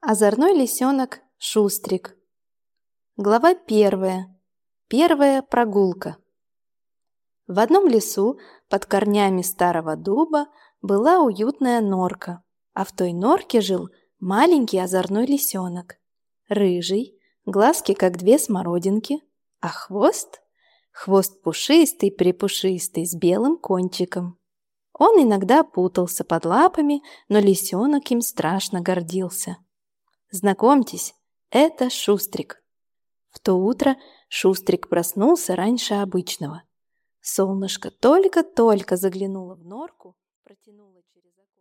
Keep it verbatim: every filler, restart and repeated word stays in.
Озорной лисенок Шустрик. Глава первая. Первая прогулка. В одном лесу под корнями старого дуба была уютная норка, а в той норке жил маленький озорной лисенок. Рыжий, глазки как две смородинки, а хвост? Хвост пушистый-препушистый с белым кончиком. Он иногда путался под лапами, но лисенок им страшно гордился. Знакомьтесь, это Шустрик. В то утро Шустрик проснулся раньше обычного. Солнышко только-только заглянуло в норку, протянуло через окошко.